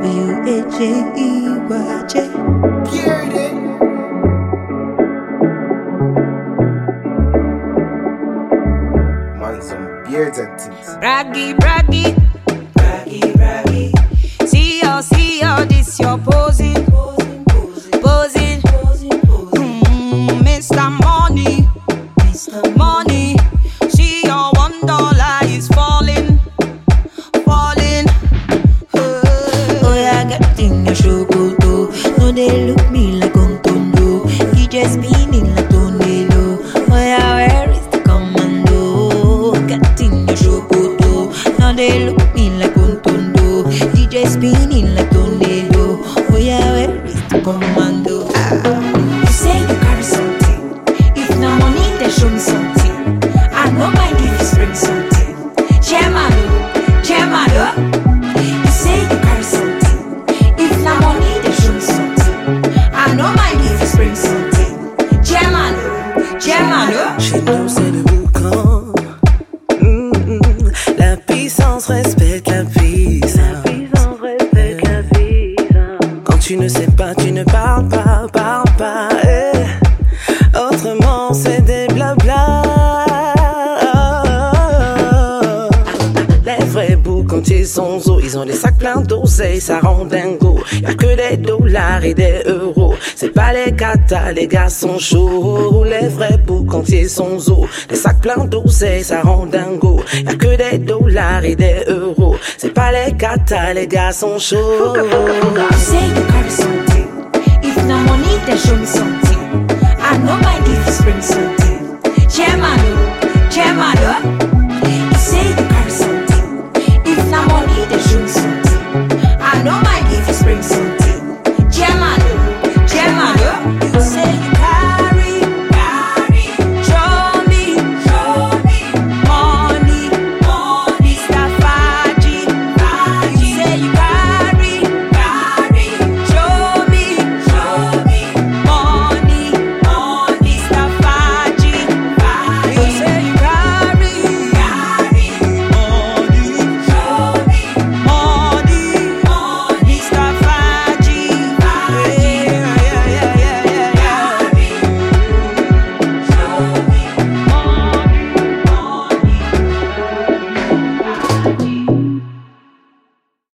W-A-J-E-Y-J. Man, some beards and things. Braggy, braggy, Braggy, braggy. see how this your posing, posing. Mr. Money, Mr. money. See your $1 is falling, falling. Oh, yeah, got in your show, go to. No, they look me like Ontondo. DJ spinning like Tornado. Oh, yeah, where is the commando? Got in your show, go to. Now they look me like Ontondo. DJ spinning like Tornado. Oh, yeah, where is the commando? You say you carry something. If no money, they show me something. I know my if you bring something. Chairman, chairman, you say you carry something. If no money, they show me something. I know my if you bring something. Chairman, chairman, Chez nous c'est le boucan. La puissance respecte la puissance. Quand tu ne sais pas, tu ne parles pas, Autrement c'est des blabla. Les vrais boucantiers sont zo, ils ont des sacs pleins d'oseille, ça rend dingo. Y'a que des dollars et des euros. C'est pas les katas, les gars sont chauds. Les vrais boucantiers sont zo, des sacs pleins d'oseille, ça rend dingo. Y'a que des dollars et des euros. C'est pas les katas, les gars sont chauds. you say you carry something. If no money, they show me something. I know my if you bring something.